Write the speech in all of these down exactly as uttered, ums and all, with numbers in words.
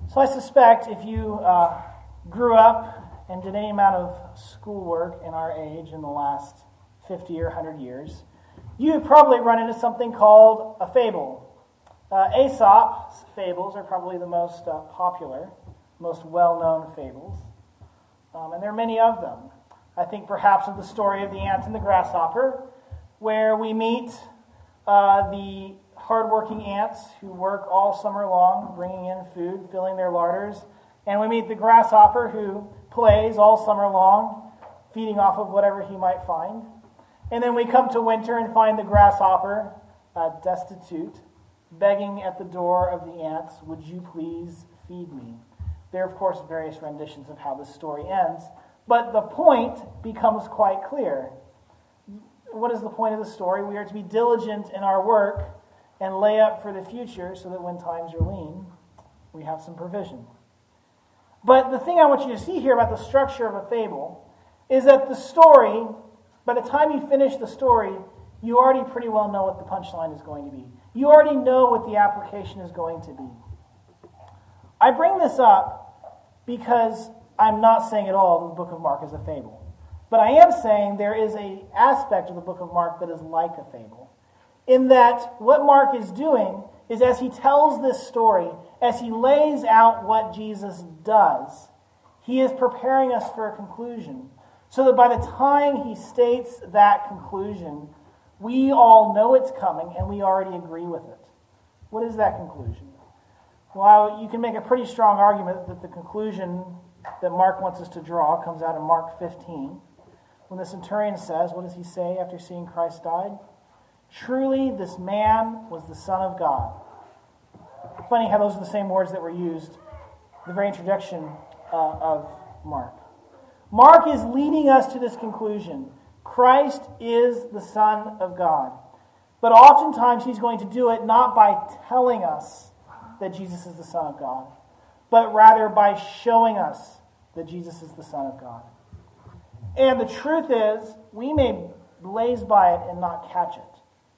So I suspect if you uh, grew up and did any amount of schoolwork in our age in the last fifty or one hundred years, you've probably run into something called a fable. Uh, Aesop's fables are probably the most uh, popular, most well-known fables, um, and there are many of them. I think perhaps of the story of the ant and the grasshopper, where we meet uh, the hardworking ants who work all summer long, bringing in food, filling their larders. And we meet the grasshopper who plays all summer long, feeding off of whatever he might find. And then we come to winter and find the grasshopper uh, destitute, begging at the door of the ants, "Would you please feed me?" There are, of course, various renditions of how this story ends, but the point becomes quite clear. What is the point of the story? We are to be diligent in our work and lay up for the future so that when times are lean, we have some provision. But the thing I want you to see here about the structure of a fable is that the story, by the time you finish the story, you already pretty well know what the punchline is going to be. You already know what the application is going to be. I bring this up because I'm not saying at all that the book of Mark is a fable. But I am saying there is an aspect of the book of Mark that is like a fable. In that what Mark is doing is, as he tells this story, as he lays out what Jesus does, he is preparing us for a conclusion. So that by the time he states that conclusion, we all know it's coming and we already agree with it. What is that conclusion? Well, you can make a pretty strong argument that the conclusion that Mark wants us to draw comes out of Mark fifteen. When the centurion says, what does he say after seeing Christ died? "Truly, this man was the Son of God." Funny how those are the same words that were used in the very introduction uh, of Mark. Mark is leading us to this conclusion. Christ is the Son of God. But oftentimes he's going to do it not by telling us that Jesus is the Son of God, but rather by showing us that Jesus is the Son of God. And the truth is, we may blaze by it and not catch it.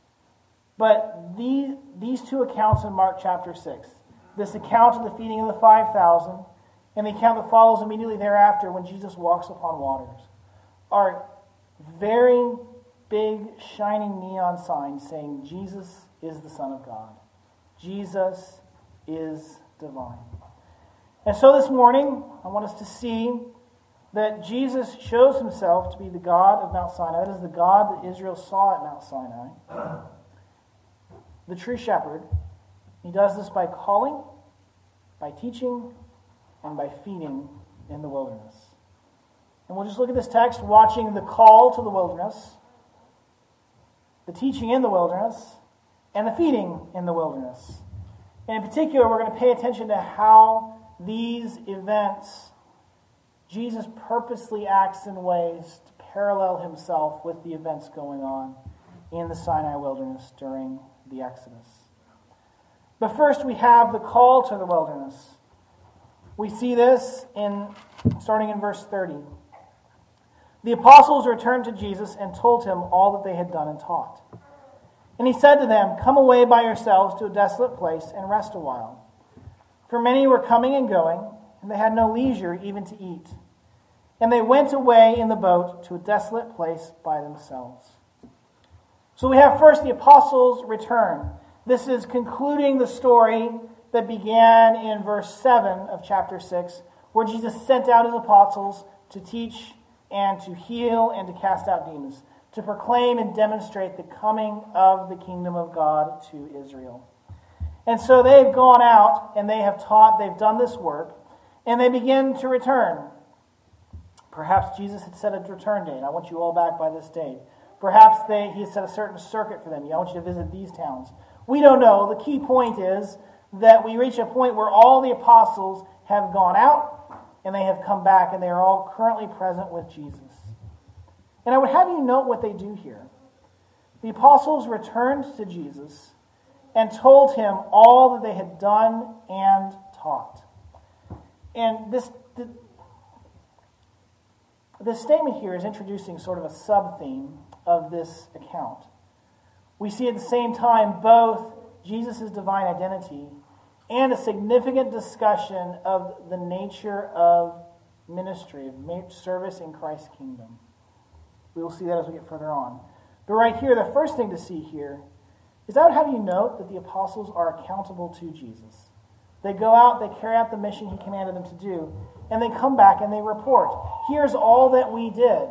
But these, these two accounts in Mark chapter six, this account of the feeding of the five thousand, and the account that follows immediately thereafter when Jesus walks upon waters, are very big, shining neon signs saying Jesus is the Son of God. Jesus is divine. And so this morning, I want us to see that Jesus shows himself to be the God of Mount Sinai. That is the God that Israel saw at Mount Sinai. The true shepherd. He does this by calling, by teaching, and by feeding in the wilderness. And we'll just look at this text, watching the call to the wilderness, the teaching in the wilderness, and the feeding in the wilderness. And in particular, we're going to pay attention to how these events, Jesus purposely acts in ways to parallel himself with the events going on in the Sinai wilderness during the Exodus. But first we have the call to the wilderness. We see this in starting in verse thirty. The apostles returned to Jesus and told him all that they had done and taught. And he said to them, "Come away by yourselves to a desolate place and rest a while." For many were coming and going, and they had no leisure even to eat. And they went away in the boat to a desolate place by themselves. So we have first the apostles' return. This is concluding the story that began in verse seven of chapter six, where Jesus sent out his apostles to teach and to heal and to cast out demons, to proclaim and demonstrate the coming of the kingdom of God to Israel. And so they've gone out and they have taught, they've done this work, and they begin to return. Perhaps Jesus had set a return date. I want you all back by this date. Perhaps they, he had set a certain circuit for them. I want you to visit these towns. We don't know. The key point is that we reach a point where all the apostles have gone out and they have come back and they are all currently present with Jesus. And I would have you note what they do here. The apostles returned to Jesus and told him all that they had done and taught. And this, this statement here is introducing sort of a sub-theme of this account. We see at the same time both Jesus' divine identity and a significant discussion of the nature of ministry, of service in Christ's kingdom. We will see that as we get further on. But right here, the first thing to see here is I would have you note that the apostles are accountable to Jesus. They go out, they carry out the mission he commanded them to do, and they come back and they report. Here's all that we did.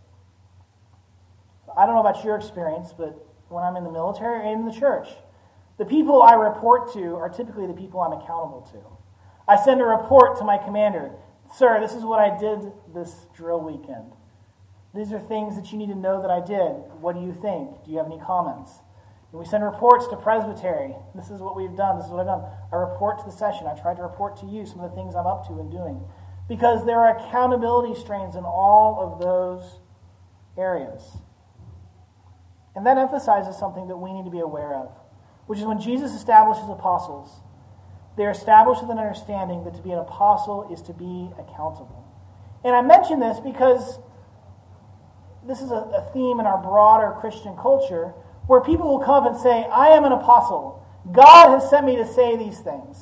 I don't know about your experience, but when I'm in the military or in the church, the people I report to are typically the people I'm accountable to. I send a report to my commander. Sir, this is what I did this drill weekend. These are things that you need to know that I did. What do you think? Do you have any comments? And we send reports to presbytery. This is what we've done. This is what I've done. I report to the session. I try to report to you some of the things I'm up to and doing. Because there are accountability strains in all of those areas. And that emphasizes something that we need to be aware of, which is when Jesus establishes apostles, they're established with an understanding that to be an apostle is to be accountable. And I mention this because this is a, a theme in our broader Christian culture where people will come up and say, I am an apostle. God has sent me to say these things.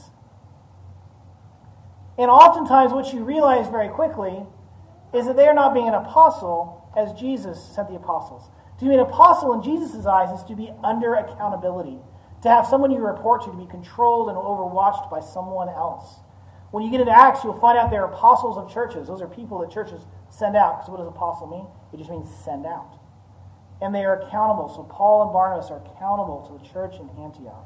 And oftentimes what you realize very quickly is that they are not being an apostle as Jesus sent the apostles. To be an apostle in Jesus' eyes is to be under accountability, to have someone you report to, to be controlled and overwatched by someone else. When you get into Acts, you'll find out they're apostles of churches. Those are people that churches send out. Because what does apostle mean? It just means send out. And they are accountable. So Paul and Barnabas are accountable to the church in Antioch.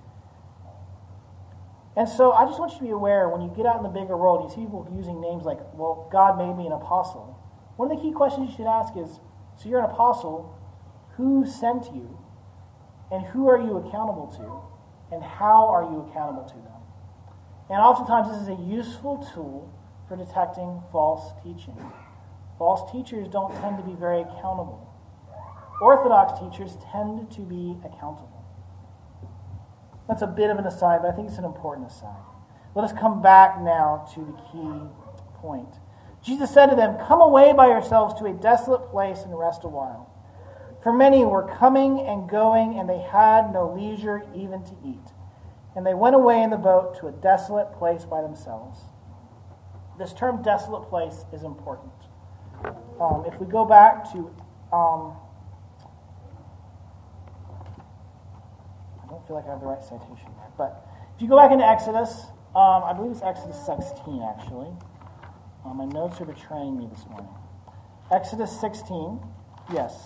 And so I just want you to be aware, when you get out in the bigger world, you see people using names like, well, God made me an apostle. One of the key questions you should ask is, so you're an apostle, who sent you? And who are you accountable to? And how are you accountable to them? And oftentimes this is a useful tool for detecting false teaching. False teachers don't tend to be very accountable. Orthodox teachers tend to be accountable. That's a bit of an aside, but I think it's an important aside. Let us come back now to the key point. Jesus said to them, come away by yourselves to a desolate place and rest a while. For many were coming and going, and they had no leisure even to eat. And they went away in the boat to a desolate place by themselves. This term desolate place is important. Um, if we go back to, um, I don't feel like I have the right citation there, but if you go back into Exodus, um, I believe it's Exodus sixteen actually. Um, my notes are betraying me this morning. Exodus sixteen, yes.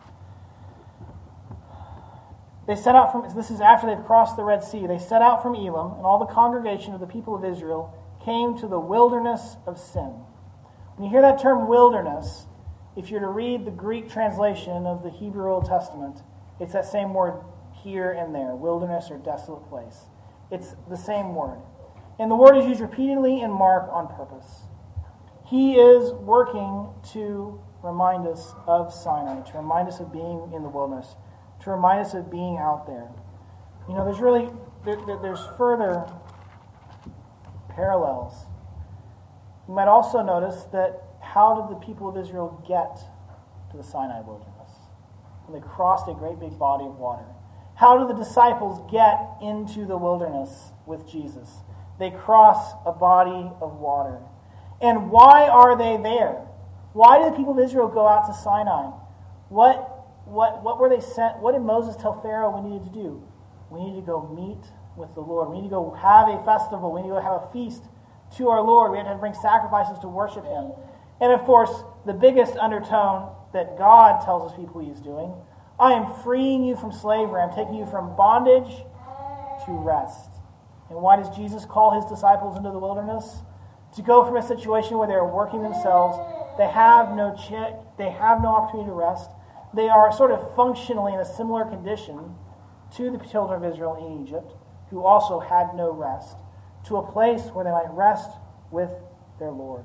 They set out from, this is after they've crossed the Red Sea, they set out from Elim, and all the congregation of the people of Israel came to the wilderness of Sin. When you hear that term wilderness, if you're to read the Greek translation of the Hebrew Old Testament, it's that same word here and there, wilderness or desolate place. It's the same word. And the word is used repeatedly in Mark on purpose. He is working to remind us of Sinai, to remind us of being in the wilderness, to remind us of being out there. You know, there's really, there, there, there's further parallels. You might also notice that how did the people of Israel get to the Sinai wilderness? When they crossed a great big body of water. How did the disciples get into the wilderness with Jesus? They cross a body of water. And why are they there? Why did the people of Israel go out to Sinai? What What what were they sent? What did Moses tell Pharaoh we needed to do? We need to go meet with the Lord. We need to go have a festival. We need to go have a feast to our Lord. We had to bring sacrifices to worship Him. And of course, the biggest undertone that God tells His people He is doing, I am freeing you from slavery. I'm taking you from bondage to rest. And why does Jesus call His disciples into the wilderness? To go from a situation where they are working themselves, they have no ch- they have no opportunity to rest. They are sort of functionally in a similar condition to the children of Israel in Egypt, who also had no rest, to a place where they might rest with their Lord.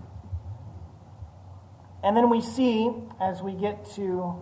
And then we see, as we get to,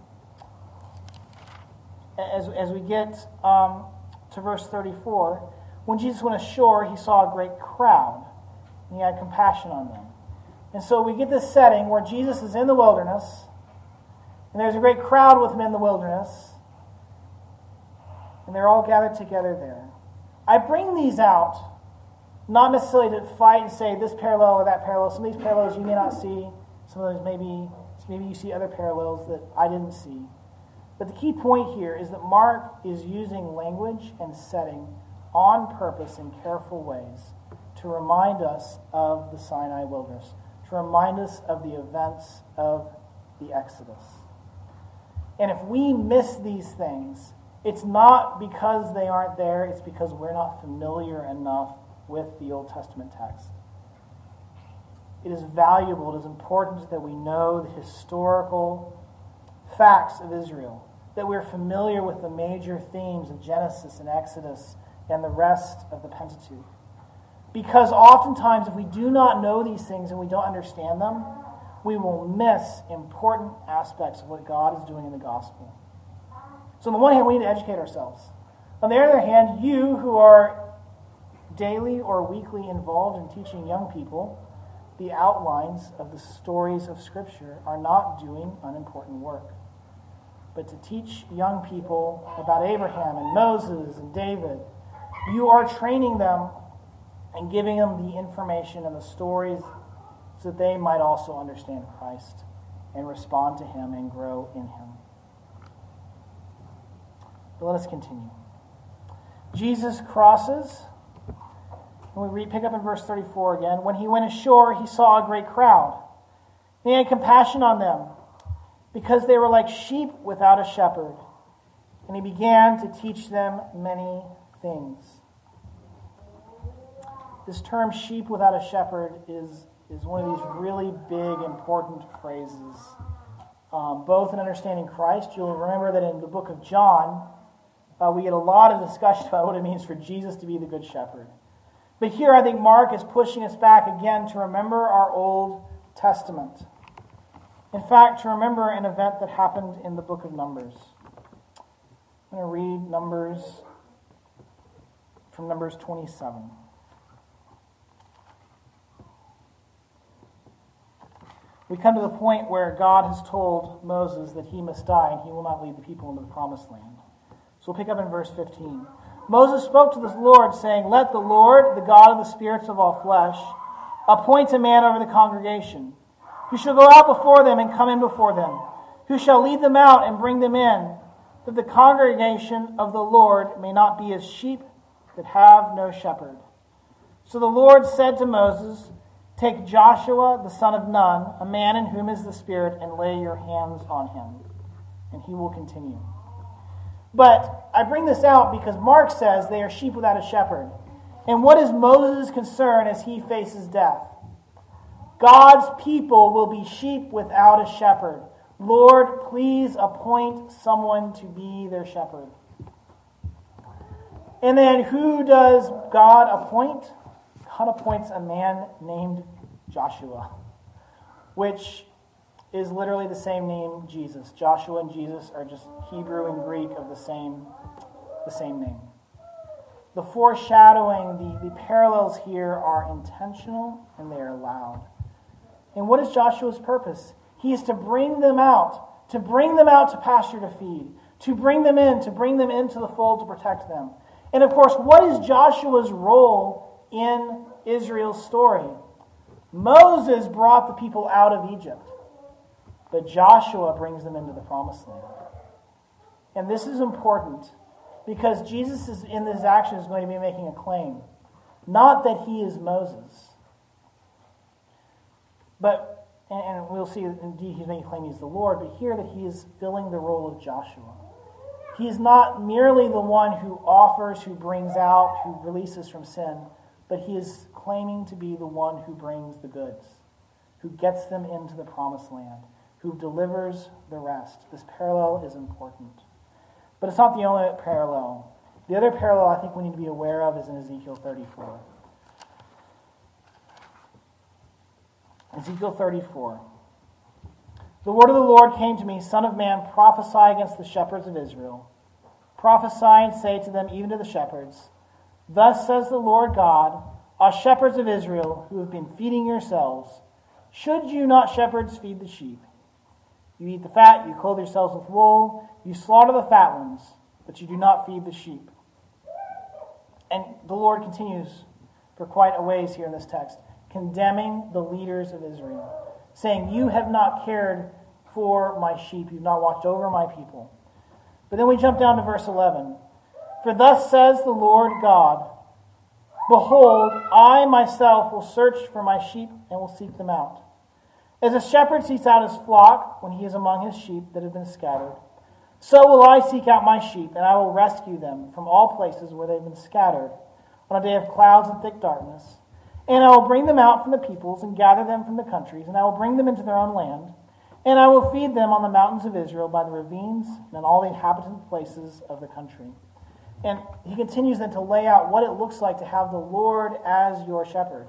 as, as we get um, to verse thirty-four, when Jesus went ashore, He saw a great crowd, and He had compassion on them. And so we get this setting where Jesus is in the wilderness, and there's a great crowd with Him in the wilderness, and they're all gathered together there. I bring these out not necessarily to fight and say this parallel or that parallel. Some of these parallels you may not see. Some of those maybe, maybe you see other parallels that I didn't see. But the key point here is that Mark is using language and setting on purpose in careful ways to remind us of the Sinai wilderness, to remind us of the events of the Exodus. And if we miss these things, it's not because they aren't there, it's because we're not familiar enough with the Old Testament text. It is valuable, it is important that we know the historical facts of Israel, that we're familiar with the major themes of Genesis and Exodus and the rest of the Pentateuch. Because oftentimes, if we do not know these things and we don't understand them, we will miss important aspects of what God is doing in the gospel. So on the one hand, we need to educate ourselves. On the other hand, you who are daily or weekly involved in teaching young people the outlines of the stories of Scripture are not doing unimportant work. But to teach young people about Abraham and Moses and David, you are training them and giving them the information and the stories so that they might also understand Christ and respond to Him and grow in Him. But let us continue. Jesus crosses, and we read, pick up in verse thirty-four again. When he went ashore, he saw a great crowd. And he had compassion on them, because they were like sheep without a shepherd. And he began to teach them many things. This term, sheep without a shepherd, is, is one of these really big, important phrases. Um, both in understanding Christ, you'll remember that in the book of John, uh, we get a lot of discussion about what it means for Jesus to be the good shepherd. But here I think Mark is pushing us back again to remember our Old Testament. In fact, to remember an event that happened in the book of Numbers. I'm going to read Numbers from Numbers twenty-seven. We come to the point where God has told Moses that he must die and he will not lead the people into the promised land. So we'll pick up in verse fifteen. Moses spoke to the Lord, saying, "Let the Lord, the God of the spirits of all flesh, appoint a man over the congregation, who shall go out before them and come in before them, who shall lead them out and bring them in, that the congregation of the Lord may not be as sheep that have no shepherd." So the Lord said to Moses, "Take Joshua the son of Nun, a man in whom is the Spirit, and lay your hands on him, and he will continue." But I bring this out because Mark says they are sheep without a shepherd. And what is Moses' concern as he faces death? God's people will be sheep without a shepherd. Lord, please appoint someone to be their shepherd. And then who does God appoint? God appoints a man named Joshua, which is literally the same name, Jesus. Joshua and Jesus are just Hebrew and Greek of the same, the same name. The foreshadowing, the, the parallels here are intentional and they are loud. And what is Joshua's purpose? He is to bring them out, to bring them out to pasture to feed, to bring them in, to bring them into the fold to protect them. And of course, what is Joshua's role in Israel's story? Moses brought the people out of Egypt, but Joshua brings them into the promised land. And this is important because Jesus is in this action is going to be making a claim. Not that he is Moses, but, and we'll see indeed he's making a claim he's the Lord, but here that he is filling the role of Joshua. He is not merely the one who offers, who brings out, who releases from sin, but he is claiming to be the one who brings the goods, who gets them into the promised land, who delivers the rest. This parallel is important. But it's not the only parallel. The other parallel I think we need to be aware of is in Ezekiel thirty-four. Ezekiel thirty-four. "The word of the Lord came to me, Son of man, prophesy against the shepherds of Israel. Prophesy and say to them, even to the shepherds, Thus says the Lord God, O shepherds of Israel, who have been feeding yourselves, should you not, shepherds, feed the sheep? You eat the fat, you clothe yourselves with wool, you slaughter the fat ones, but you do not feed the sheep. And the Lord continues for quite a ways here in this text, condemning the leaders of Israel, saying, you have not cared for my sheep, you've not watched over my people. But then we jump down to verse eleven. For thus says the Lord God, behold, I myself will search for my sheep and will seek them out. As a shepherd seeks out his flock when he is among his sheep that have been scattered, so will I seek out my sheep, and I will rescue them from all places where they have been scattered on a day of clouds and thick darkness. And I will bring them out from the peoples and gather them from the countries, and I will bring them into their own land. And I will feed them on the mountains of Israel by the ravines and in all the inhabited places of the country. And he continues then to lay out what it looks like to have the Lord as your shepherd.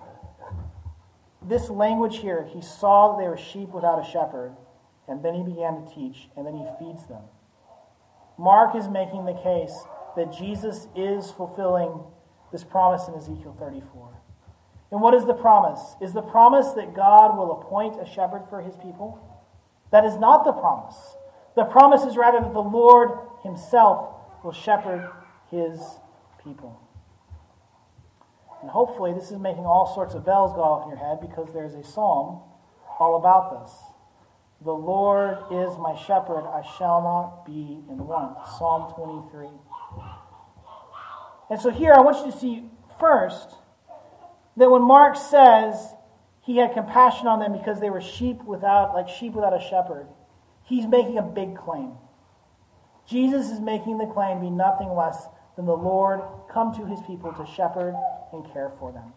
This language here, he saw that they were sheep without a shepherd, and then he began to teach, and then he feeds them. Mark is making the case that Jesus is fulfilling this promise in Ezekiel thirty-four. And what is the promise? Is the promise that God will appoint a shepherd for his people? That is not the promise. The promise is rather that the Lord himself will shepherd his people. And hopefully this is making all sorts of bells go off in your head, because there's a psalm all about this. The Lord is my shepherd, I shall not be in want. Psalm twenty-three. And so here I want you to see first that when Mark says he had compassion on them because they were sheep without, like sheep without a shepherd, he's making a big claim. Jesus is making the claim to be nothing less than the Lord come to his people to shepherd and care for them.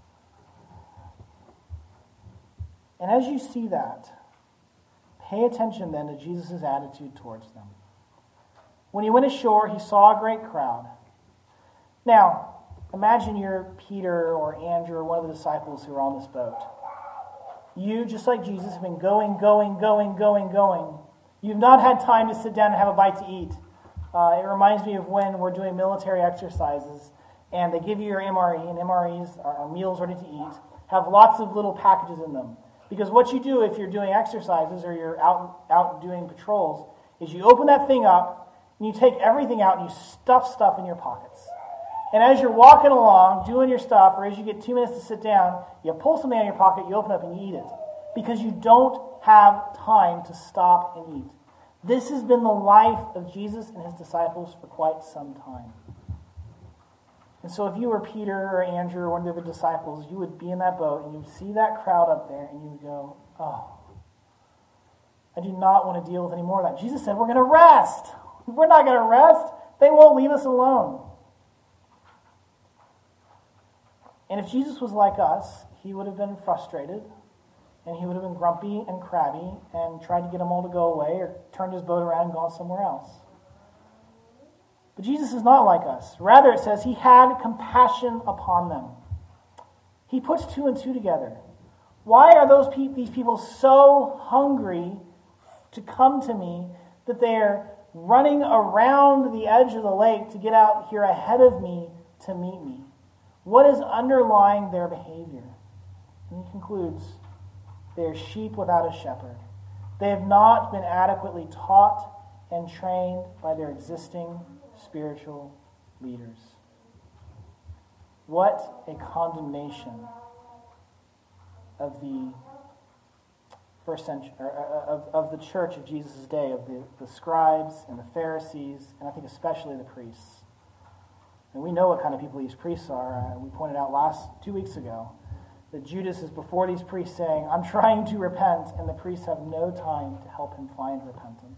And as you see that, pay attention then to Jesus' attitude towards them. When he went ashore, he saw a great crowd. Now, imagine you're Peter or Andrew or one of the disciples who are on this boat. You, just like Jesus, have been going, going, going, going, going. You've not had time to sit down and have a bite to eat. Uh, it reminds me of when we're doing military exercises and they give you your M R E, and M R Es are, are meals ready to eat, have lots of little packages in them. Because what you do if you're doing exercises or you're out, out doing patrols is you open that thing up and you take everything out and you stuff stuff in your pockets. And as you're walking along, doing your stuff, or as you get two minutes to sit down, you pull something out of your pocket, you open it up and you eat it. Because you don't have time to stop and eat. This has been the life of Jesus and his disciples for quite some time. And so if you were Peter or Andrew or one of the other disciples, you would be in that boat and you would see that crowd up there and you would go, oh, I do not want to deal with any more of that. Jesus said, we're going to rest. We're not going to rest. They won't leave us alone. And if Jesus was like us, he would have been frustrated, and he would have been grumpy and crabby and tried to get them all to go away or turned his boat around and gone somewhere else. But Jesus is not like us. Rather, it says he had compassion upon them. He puts two and two together. Why are those pe- these people so hungry to come to me that they're running around the edge of the lake to get out here ahead of me to meet me? What is underlying their behavior? And he concludes, they are sheep without a shepherd. They have not been adequately taught and trained by their existing spiritual leaders. What a condemnation of the first century, or of, of the church of Jesus' day, of the, the scribes and the Pharisees, and I think especially the priests. And we know what kind of people these priests are. Uh, we pointed out last two weeks ago that Judas is before these priests saying, I'm trying to repent, and the priests have no time to help him find repentance.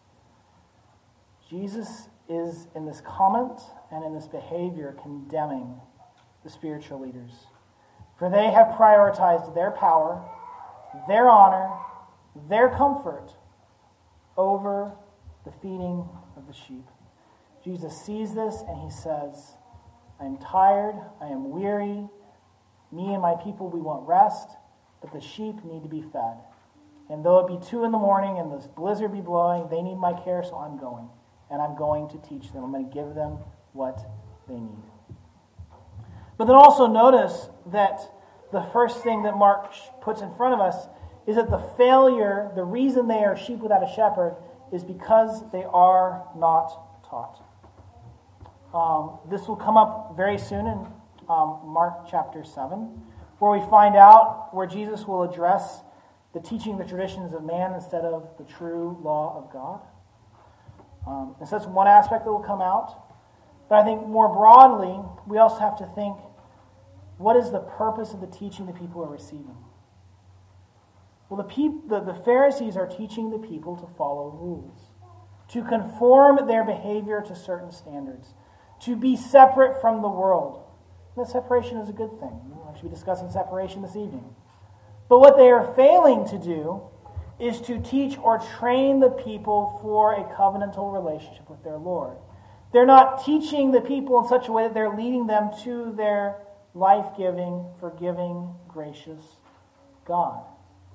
Jesus is in this comment and in this behavior condemning the spiritual leaders. For they have prioritized their power, their honor, their comfort over the feeding of the sheep. Jesus sees this and he says, I am tired, I am weary, me and my people, we want rest, but the sheep need to be fed. And though it be two in the morning and the blizzard be blowing, they need my care, so I'm going. And I'm going to teach them. I'm going to give them what they need. But then also notice that the first thing that Mark puts in front of us is that the failure, the reason they are sheep without a shepherd, is because they are not taught. Um, this will come up very soon in um, Mark chapter seven, where we find out where Jesus will address the teaching the traditions of man instead of the true law of God. Um, and so that's one aspect that will come out. But I think more broadly, we also have to think, what is the purpose of the teaching the people are receiving? Well, the, peop- the, the Pharisees are teaching the people to follow rules, to conform their behavior to certain standards, to be separate from the world. And that separation is a good thing. I should be discussing separation this evening. But what they are failing to do is to teach or train the people for a covenantal relationship with their Lord. They're not teaching the people in such a way that they're leading them to their life-giving, forgiving, gracious God.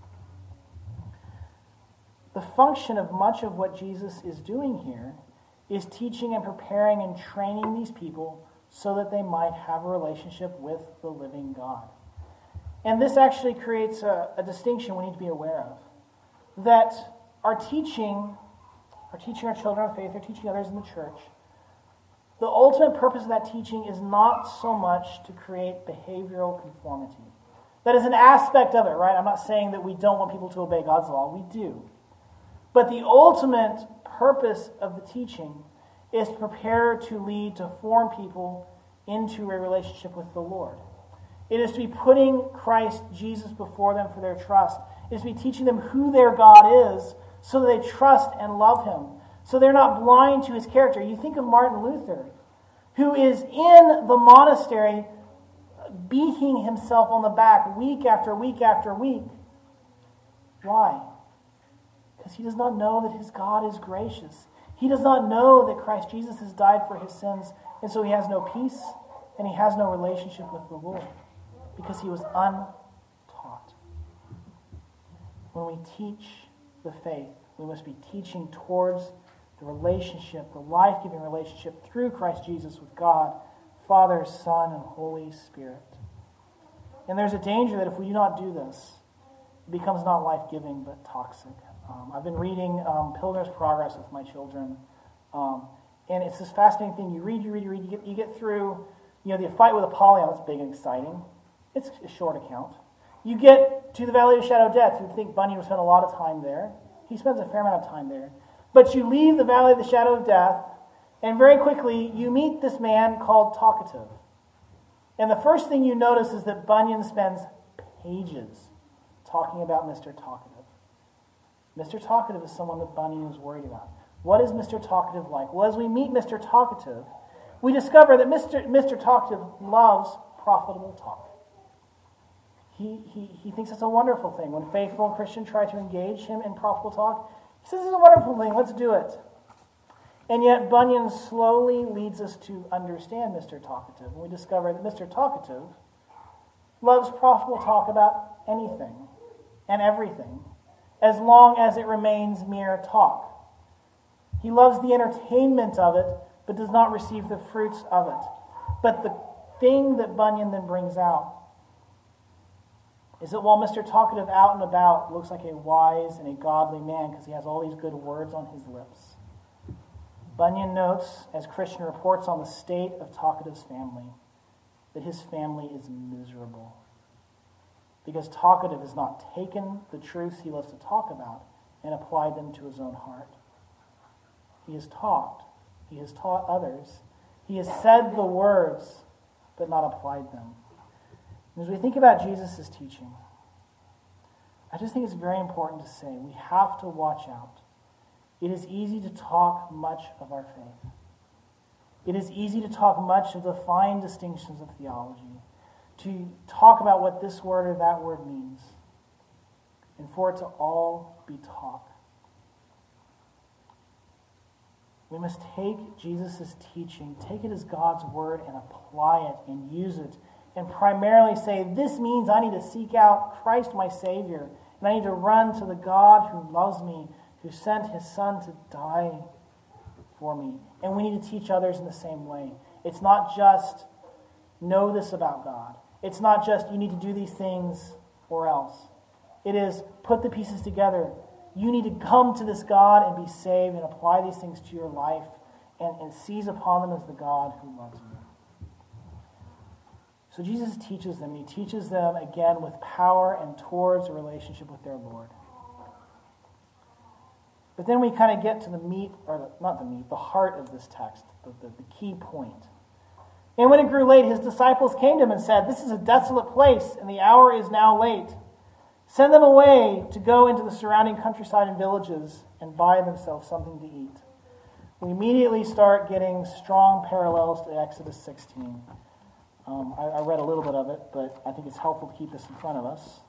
The function of much of what Jesus is doing here is teaching and preparing and training these people so that they might have a relationship with the living God. And this actually creates a, a distinction we need to be aware of. That our teaching, our teaching our children of faith, or teaching others in the church, the ultimate purpose of that teaching is not so much to create behavioral conformity. That is an aspect of it, right? I'm not saying that we don't want people to obey God's law. We do. But the ultimate purpose of the teaching is to prepare to lead, to form people into a relationship with the Lord. It is to be putting Christ Jesus before them for their trust. It is to be teaching them who their God is so that they trust and love Him. So they're not blind to His character. You think of Martin Luther, who is in the monastery beating himself on the back week after week after week. Why? Because he does not know that his God is gracious. He does not know that Christ Jesus has died for his sins, and so he has no peace and he has no relationship with the Lord because he was untaught. When we teach the faith, we must be teaching towards the relationship, the life-giving relationship through Christ Jesus with God, Father, Son, and Holy Spirit. And there's a danger that if we do not do this, it becomes not life-giving but toxic. Um, I've been reading um, Pilgrim's Progress with my children, um, and it's this fascinating thing. You read, you read, you read, you get, you get through, you know, the fight with Apollyon. That's big and exciting. It's a short account. You get to the Valley of the Shadow of Death. You'd think Bunyan would spend a lot of time there. He spends a fair amount of time there. But you leave the Valley of the Shadow of Death, and very quickly you meet this man called Talkative. And the first thing you notice is that Bunyan spends pages talking about Mister Talkative. Mister Talkative is someone that Bunyan is worried about. What is Mister Talkative like? Well, as we meet Mister Talkative, we discover that Mister Mister Talkative loves profitable talk. He, he, he thinks it's a wonderful thing. When faithful and Christian try to engage him in profitable talk, he says it's a wonderful thing, let's do it. And yet Bunyan slowly leads us to understand Mister Talkative. And we discover that Mister Talkative loves profitable talk about anything and everything, as long as it remains mere talk. He loves the entertainment of it, but does not receive the fruits of it. But the thing that Bunyan then brings out is that while Mister Talkative out and about looks like a wise and a godly man because he has all these good words on his lips, Bunyan notes, as Christian reports on the state of Talkative's family, that his family is miserable. Because Talkative has not taken the truths he loves to talk about and applied them to his own heart. He has talked. He has taught others. He has said the words, but not applied them. And as we think about Jesus' teaching, I just think it's very important to say we have to watch out. It is easy to talk much of our faith. It is easy to talk much of the fine distinctions of theology, to talk about what this word or that word means, and for it to all be talk. We must take Jesus' teaching, take it as God's word, and apply it and use it, and primarily say, this means I need to seek out Christ my Savior, and I need to run to the God who loves me, who sent his Son to die for me. And we need to teach others in the same way. It's not just know this about God. It's not just you need to do these things or else. It is put the pieces together. You need to come to this God and be saved and apply these things to your life and, and sees upon them as the God who loves you. So Jesus teaches them, and he teaches them again with power and towards a relationship with their Lord. But then we kind of get to the meat, or the, not the meat, the heart of this text, the, the, the key point. And when it grew late, his disciples came to him and said, "This is a desolate place, and the hour is now late. Send them away to go into the surrounding countryside and villages and buy themselves something to eat." We immediately start getting strong parallels to Exodus sixteen. Um, I, I read a little bit of it, but I think it's helpful to keep this in front of us.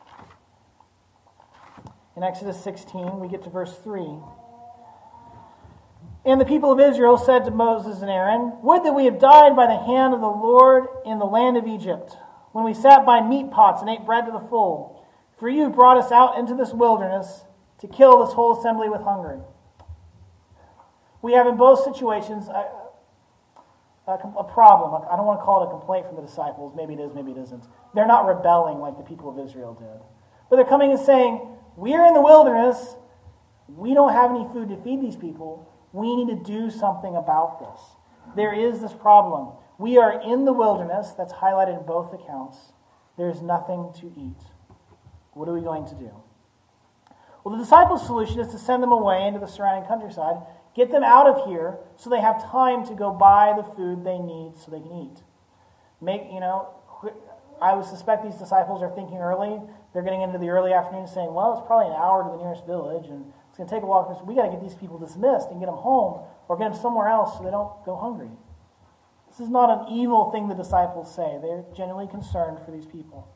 In Exodus sixteen, we get to verse three. "And the people of Israel said to Moses and Aaron, 'Would that we had died by the hand of the Lord in the land of Egypt, when we sat by meat pots and ate bread to the full. For you brought us out into this wilderness to kill this whole assembly with hunger.'" We have in both situations a, a, a problem. I don't want to call it a complaint from the disciples. Maybe it is, maybe it isn't. They're not rebelling like the people of Israel did. But they're coming and saying, "We're in the wilderness. We don't have any food to feed these people. We need to do something about this. There is this problem. We are in the wilderness," that's highlighted in both accounts. "There's nothing to eat. What are we going to do?" Well, the disciples' solution is to send them away into the surrounding countryside, get them out of here so they have time to go buy the food they need so they can eat. Make, you know, I would suspect these disciples are thinking early. They're getting into the early afternoon saying, well, it's probably an hour to the nearest village, and it's going to take a while. We got to get these people dismissed and get them home or get them somewhere else so they don't go hungry. This is not an evil thing the disciples say. They're genuinely concerned for these people.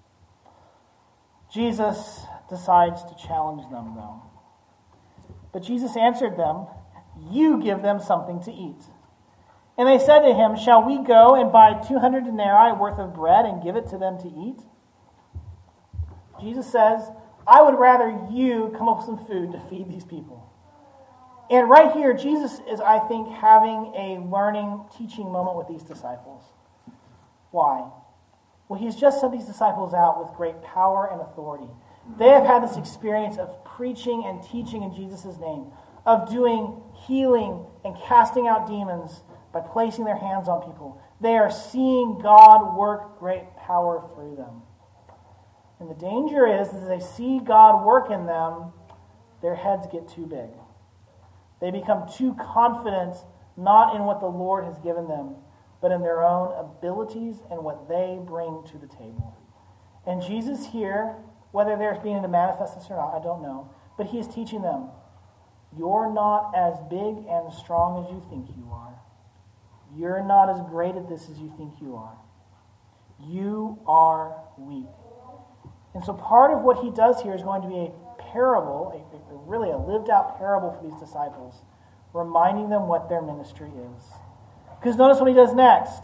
Jesus decides to challenge them, though. But Jesus answered them, "You give them something to eat." And they said to him, "Shall we go and buy two hundred denarii worth of bread and give it to them to eat?" Jesus says, "I would rather you come up with some food to feed these people." And right here, Jesus is, I think, having a learning, teaching moment with these disciples. Why? Well, he's just sent these disciples out with great power and authority. They have had this experience of preaching and teaching in Jesus' name, of doing healing and casting out demons by placing their hands on people. They are seeing God work great power through them. And the danger is, as they see God work in them, their heads get too big. They become too confident, not in what the Lord has given them, but in their own abilities and what they bring to the table. And Jesus here, whether they're beginning to manifest this or not, I don't know, but he is teaching them, you're not as big and strong as you think you are. You're not as great at this as you think you are. You are weak. And so part of what he does here is going to be a parable, a, a, really a lived-out parable for these disciples, reminding them what their ministry is. Because notice what he does next.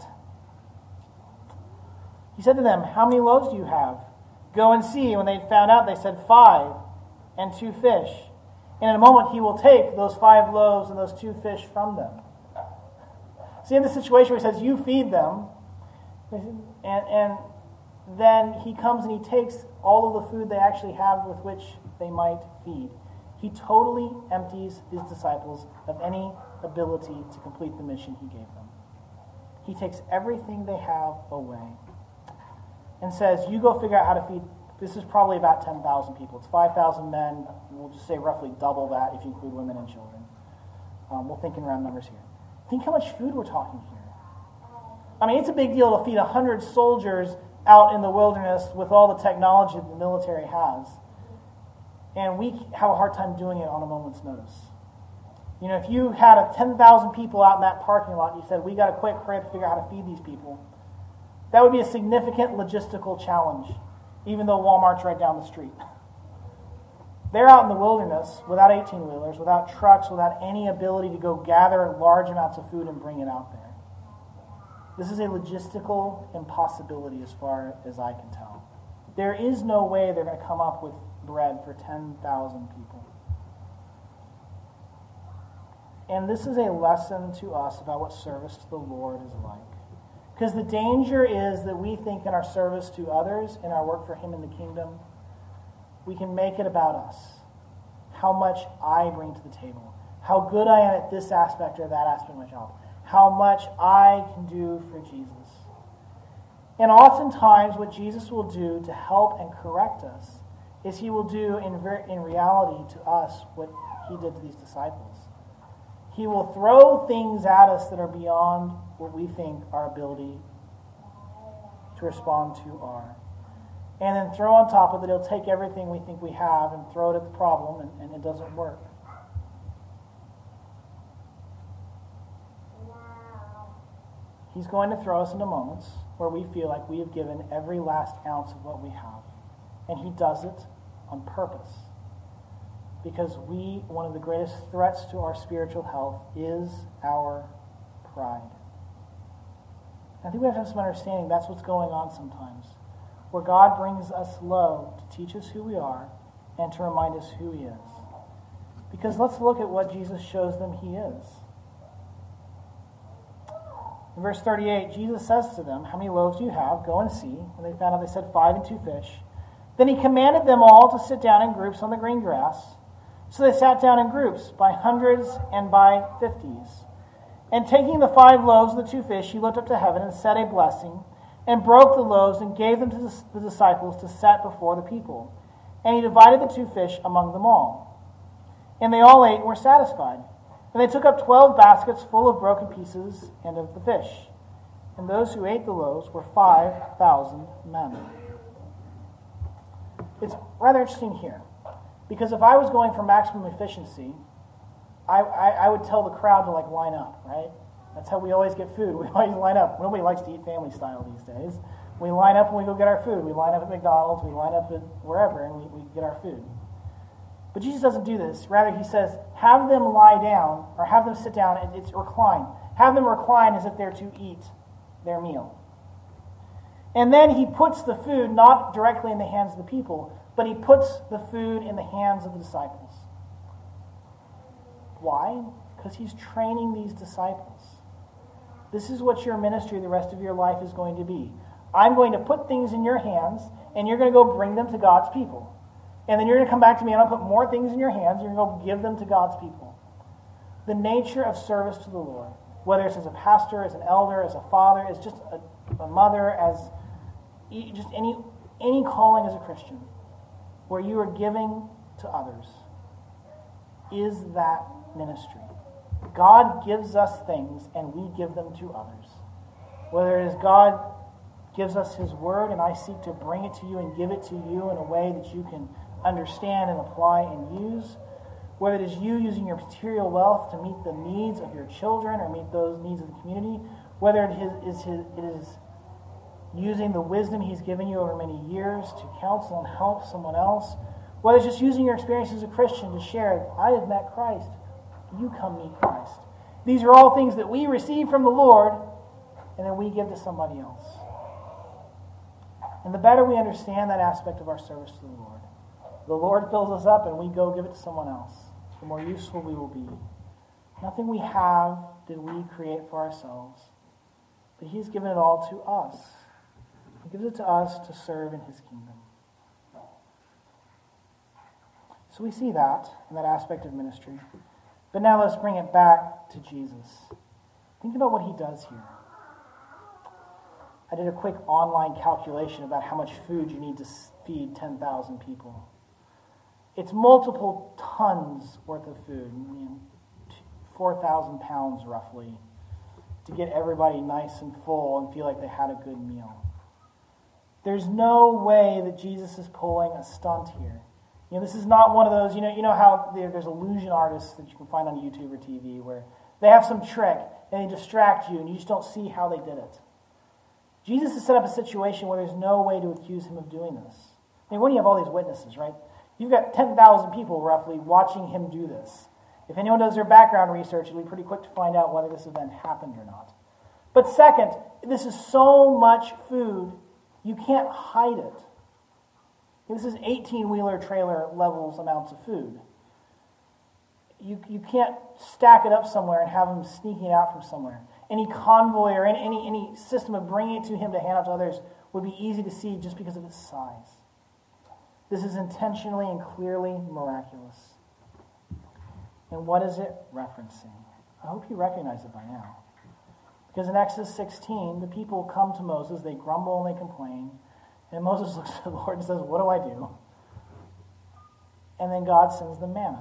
He said to them, "How many loaves do you have? Go and see." When they found out, they said, "Five and two fish." And in a moment, he will take those five loaves and those two fish from them. See, in the situation where he says, "You feed them," and, and then he comes and he takes all of the food they actually have with which they might feed. He totally empties his disciples of any ability to complete the mission he gave them. He takes everything they have away and says, "You go figure out how to feed." This is probably about ten thousand people. It's five thousand men. We'll just say roughly double that if you include women and children. Um, we're thinking round numbers here. Think how much food we're talking here. I mean, it's a big deal to feed one hundred soldiers out in the wilderness with all the technology that the military has. And we have a hard time doing it on a moment's notice. You know, if you had a ten thousand people out in that parking lot and you said, "We got to quick hurry up to figure out how to feed these people," that would be a significant logistical challenge, even though Walmart's right down the street. They're out in the wilderness without eighteen-wheelers, without trucks, without any ability to go gather large amounts of food and bring it out there. This is a logistical impossibility as far as I can tell. There is no way they're going to come up with bread for ten thousand people. And this is a lesson to us about what service to the Lord is like. Because the danger is that we think in our service to others, in our work for him in the kingdom, we can make it about us. How much I bring to the table. how good I am at this aspect or that aspect of my job, how much I can do for Jesus. And oftentimes what Jesus will do to help and correct us is he will do in, ver- in reality to us what he did to these disciples. He will throw things at us that are beyond what we think our ability to respond to are. And then throw on top of it, he'll take everything we think we have and throw it at the problem, and, and it doesn't work. He's going to throw us into moments where we feel like we have given every last ounce of what we have. And he does it on purpose. Because we, one of the greatest threats to our spiritual health is our pride. I think we have to have some understanding that's what's going on sometimes. Where God brings us low to teach us who we are and to remind us who he is. Because let's look at what Jesus shows them he is. In verse thirty-eight, Jesus says to them, how many loaves do you have? Go and see. And they found out, they said, five and two fish. Then he commanded them all to sit down in groups on the green grass. So they sat down in groups, by hundreds and by fifties. And taking the five loaves and the two fish, he looked up to heaven and said a blessing, and broke the loaves and gave them to the disciples to set before the people. And he divided the two fish among them all. And they all ate and were satisfied. And they took up twelve baskets full of broken pieces and of the fish. And those who ate the loaves were five thousand men. It's rather interesting here. Because if I was going for maximum efficiency, I, I, I would tell the crowd to like line up, right? That's how we always get food. We always line up. Nobody likes to eat family style these days. We line up and we go get our food. We line up at McDonald's. We line up at wherever and we, we get our food. But Jesus doesn't do this. Rather, he says, have them lie down, or have them sit down, and it's recline. Have them recline as if they're to eat their meal. And then he puts the food not directly in the hands of the people, but he puts the food in the hands of the disciples. Why? Because he's training these disciples. This is what your ministry the rest of your life is going to be. I'm going to put things in your hands, and you're going to go bring them to God's people. And then you're going to come back to me, and I'll put more things in your hands, and you're going to go give them to God's people. The nature of service to the Lord, whether it's as a pastor, as an elder, as a father, as just a, a mother, as just any any calling as a Christian, where you are giving to others, is that ministry. God gives us things, and we give them to others. Whether it is God gives us his word, and I seek to bring it to you and give it to you in a way that you can understand and apply and use. Whether it is you using your material wealth to meet the needs of your children or meet those needs of the community. Whether it is, is his, it is using the wisdom he's given you over many years to counsel and help someone else. Whether it's just using your experience as a Christian to share, I have met Christ. You come meet Christ. These are all things that we receive from the Lord and then we give to somebody else. And the better we understand that aspect of our service to the Lord, the Lord fills us up and we go give it to someone else, the more useful we will be. Nothing we have did we create for ourselves, but he's given it all to us. He gives it to us to serve in his kingdom. So we see that in that aspect of ministry. But now let's bring it back to Jesus. Think about what he does here. I did a quick online calculation about how much food you need to feed ten thousand people. It's multiple tons worth of food, four thousand pounds roughly, to get everybody nice and full and feel like they had a good meal. There's no way that Jesus is pulling a stunt here. You know, this is not one of those, you know, you know how there's illusion artists that you can find on YouTube or T V where they have some trick and they distract you and you just don't see how they did it. Jesus has set up a situation where there's no way to accuse him of doing this. I mean, when you have all these witnesses, right? You've got ten thousand people roughly watching him do this. If anyone does their background research, it'll be pretty quick to find out whether this event happened or not. But second, this is so much food, you can't hide it. This is eighteen-wheeler trailer levels amounts of food. You, you can't stack it up somewhere and have them sneaking out from somewhere. Any convoy or any, any, any system of bringing it to him to hand out to others would be easy to see just because of its size. This is intentionally and clearly miraculous. And what is it referencing? I hope you recognize it by now. Because in Exodus sixteen, the people come to Moses, they grumble and they complain, and Moses looks at the Lord and says, what do I do? And then God sends them manna.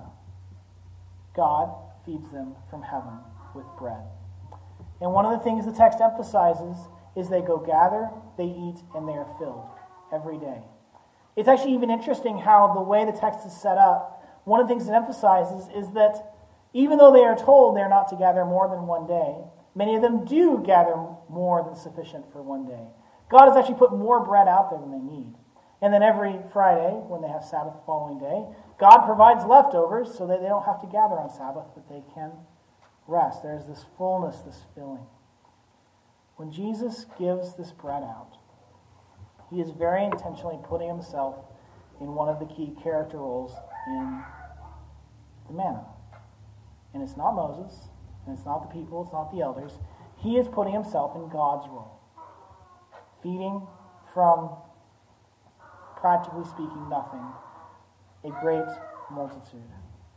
God feeds them from heaven with bread. And one of the things the text emphasizes is they go gather, they eat, and they are filled every day. It's actually even interesting how the way the text is set up, one of the things it emphasizes is that even though they are told they're not to gather more than one day, many of them do gather more than sufficient for one day. God has actually put more bread out there than they need. And then every Friday, when they have Sabbath the following day, God provides leftovers so that they don't have to gather on Sabbath, but they can rest. There's this fullness, this filling. When Jesus gives this bread out, he is very intentionally putting himself in one of the key character roles in the manna. And it's not Moses, and it's not the people, it's not the elders. He is putting himself in God's role, feeding from, practically speaking, nothing, a great multitude.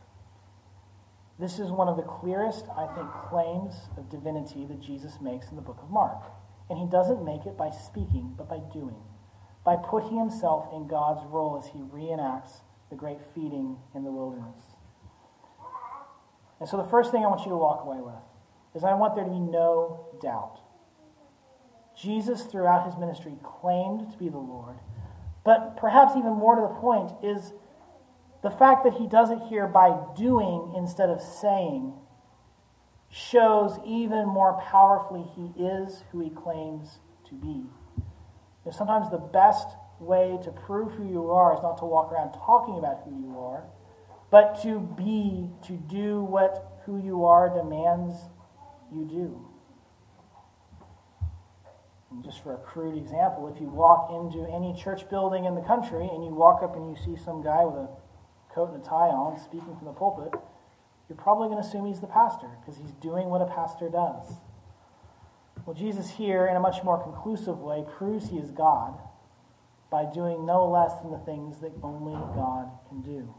This is one of the clearest, I think, claims of divinity that Jesus makes in the book of Mark. And he doesn't make it by speaking, but by doing, by putting himself in God's role as he reenacts the great feeding in the wilderness. And so the first thing I want you to walk away with is I want there to be no doubt. Jesus, throughout his ministry, claimed to be the Lord. But perhaps even more to the point is the fact that he does it here by doing instead of saying shows even more powerfully he is who he claims to be. You know, sometimes the best way to prove who you are is not to walk around talking about who you are, but to be, to do what who you are demands you do. And just for a crude example, if you walk into any church building in the country and you walk up and you see some guy with a coat and a tie on speaking from the pulpit, you're probably going to assume he's the pastor because he's doing what a pastor does. Well, Jesus here, in a much more conclusive way, proves he is God by doing no less than the things that only God can do.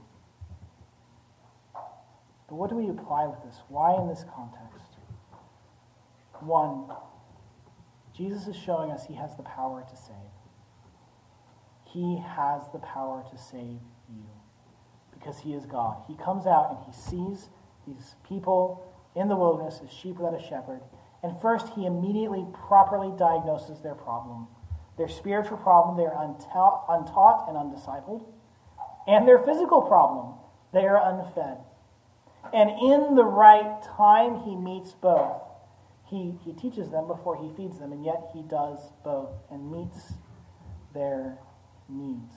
But what do we apply with this? Why in this context? One, Jesus is showing us he has the power to save. He has the power to save you because he is God. He comes out and he sees these people in the wilderness as sheep without a shepherd. And first, he immediately properly diagnoses their problem. Their spiritual problem, they are untaught, untaught and undiscipled. And their physical problem, they are unfed. And in the right time, he meets both. He, he teaches them before he feeds them, and yet he does both and meets their needs.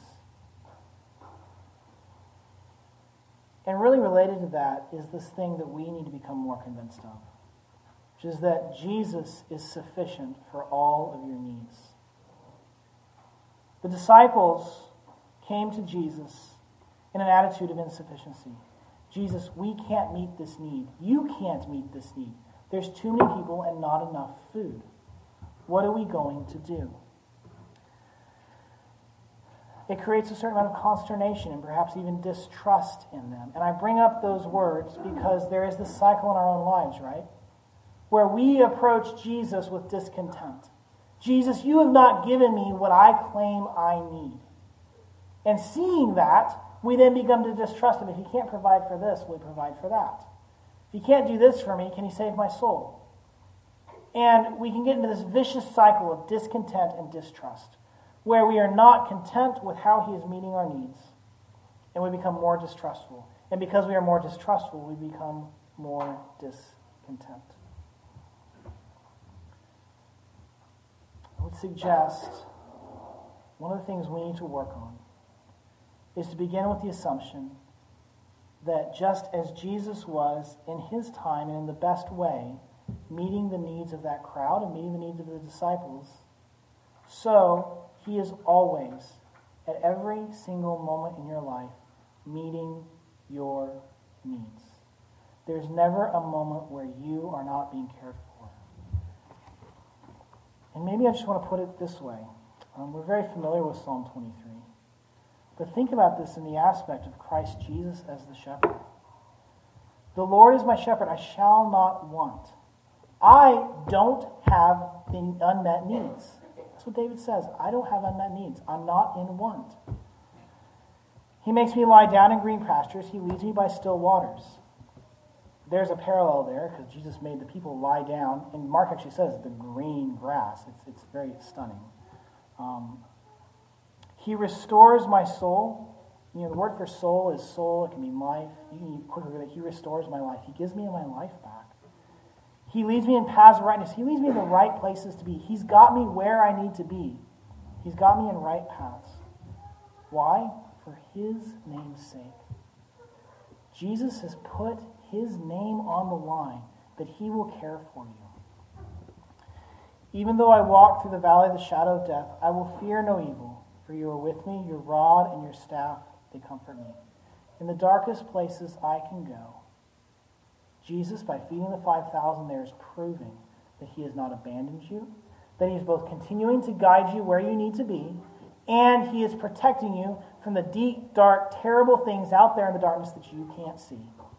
And really related to that is this thing that we need to become more convinced of, which is that Jesus is sufficient for all of your needs. The disciples came to Jesus in an attitude of insufficiency. Jesus, we can't meet this need. You can't meet this need. There's too many people and not enough food. What are we going to do? It creates a certain amount of consternation and perhaps even distrust in them. And I bring up those words because there is this cycle in our own lives, right? Where we approach Jesus with discontent. Jesus, you have not given me what I claim I need. And seeing that, we then begin to distrust him. If he can't provide for this, will he provide for that? If he can't do this for me, can he save my soul? And we can get into this vicious cycle of discontent and distrust, where we are not content with how he is meeting our needs, and we become more distrustful. And because we are more distrustful, we become more discontent. I would suggest one of the things we need to work on is to begin with the assumption that just as Jesus was in his time and in the best way, meeting the needs of that crowd and meeting the needs of the disciples, so he is always, at every single moment in your life, meeting your needs. There's never a moment where you are not being cared for. And maybe I just want to put it this way. Um, we're very familiar with Psalm twenty-three. But think about this in the aspect of Christ Jesus as the shepherd. The Lord is my shepherd, I shall not want. I don't have the unmet needs. That's what David says. I don't have unmet needs. I'm not in want. He makes me lie down in green pastures. He leads me by still waters. There's a parallel there because Jesus made the people lie down. And Mark actually says the green grass. It's, it's very stunning. Um, he restores my soul. You know, the word for soul is soul. It can mean life. You can quickly read it. He restores my life. He gives me my life back. He leads me in paths of rightness. He leads me in the right places to be. He's got me where I need to be. He's got me in right paths. Why? For his name's sake. Jesus has put his name on the line that he will care for you. Even though I walk through the valley of the shadow of death, I will fear no evil, for you are with me, your rod and your staff, they comfort me. In the darkest places I can go. Jesus, by feeding the five thousand there, is proving that he has not abandoned you, that he is both continuing to guide you where you need to be, and he is protecting you from the deep, dark, terrible things out there in the darkness that you can't see.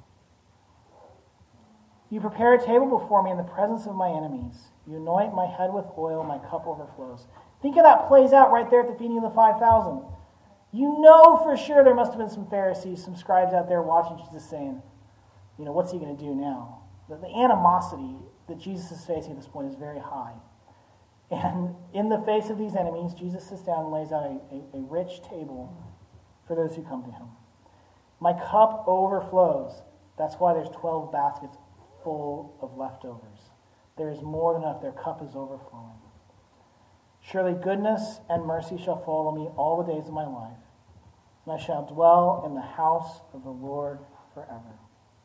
You prepare a table before me in the presence of my enemies. You anoint my head with oil, my cup overflows. Think how that plays out right there at the feeding of the five thousand. You know for sure there must have been some Pharisees, some scribes out there watching Jesus saying, you know, what's he going to do now? The, the animosity that Jesus is facing at this point is very high. And in the face of these enemies, Jesus sits down and lays out a, a, a rich table for those who come to him. My cup overflows. That's why there's twelve baskets full of leftovers. There is more than enough. Their cup is overflowing. Surely goodness and mercy shall follow me all the days of my life, and I shall dwell in the house of the Lord forever.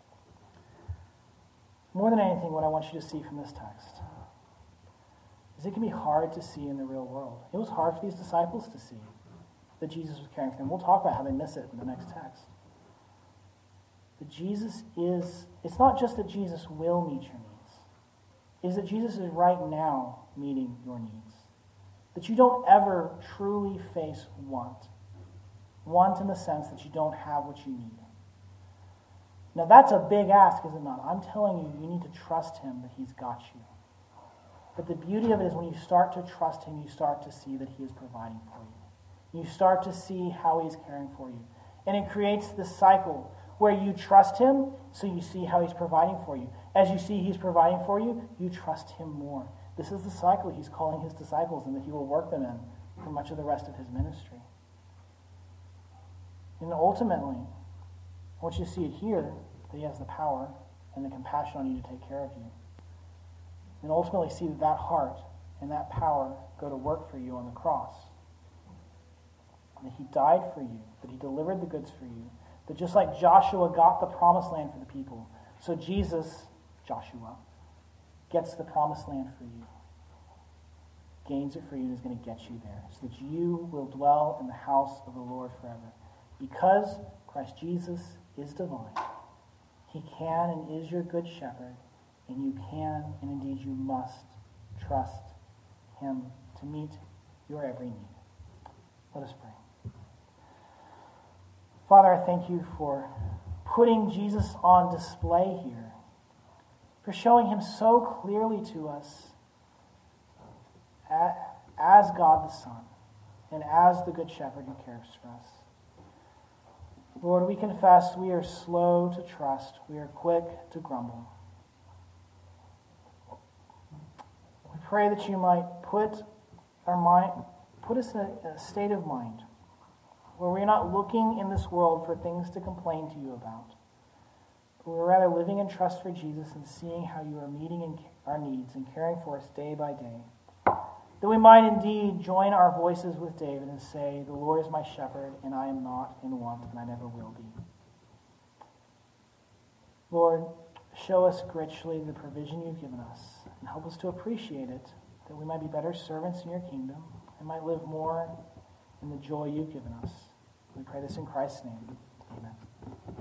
More than anything, what I want you to see from this text is it can be hard to see in the real world. It was hard for these disciples to see that Jesus was caring for them. We'll talk about how they miss it in the next text. That Jesus is, it's not just that Jesus will meet your needs. It's that Jesus is right now meeting your needs. That you don't ever truly face want. Want in the sense that you don't have what you need. Now that's a big ask, is it not? I'm telling you, you need to trust him that he's got you. But the beauty of it is when you start to trust him, you start to see that he is providing for you. You start to see how he's caring for you. And it creates this cycle where you trust him, so you see how he's providing for you. As you see he's providing for you, you trust him more. This is the cycle he's calling his disciples and that he will work them in for much of the rest of his ministry. And ultimately, I want you to see it here, that he has the power and the compassion on you to take care of you. And ultimately see that that heart and that power go to work for you on the cross. And that he died for you, that he delivered the goods for you, that just like Joshua got the promised land for the people, so Jesus, Joshua, gets the promised land for you, gains it for you, and is going to get you there, so that you will dwell in the house of the Lord forever. Because Christ Jesus is divine, he can and is your good shepherd, and you can and indeed you must trust him to meet your every need. Let us pray. Father, I thank you for putting Jesus on display here, for showing him so clearly to us as God the Son and as the Good Shepherd who cares for us. Lord, we confess we are slow to trust. We are quick to grumble. We pray that you might put our mind, put us in a, a state of mind where we're not looking in this world for things to complain to you about, but we're rather living in trust for Jesus and seeing how you are meeting our needs and caring for us day by day. That we might indeed join our voices with David and say, the Lord is my shepherd, and I am not in want, and I never will be. Lord, show us richly the provision you've given us, and help us to appreciate it, that we might be better servants in your kingdom, and might live more in the joy you've given us. We pray this in Christ's name. Amen.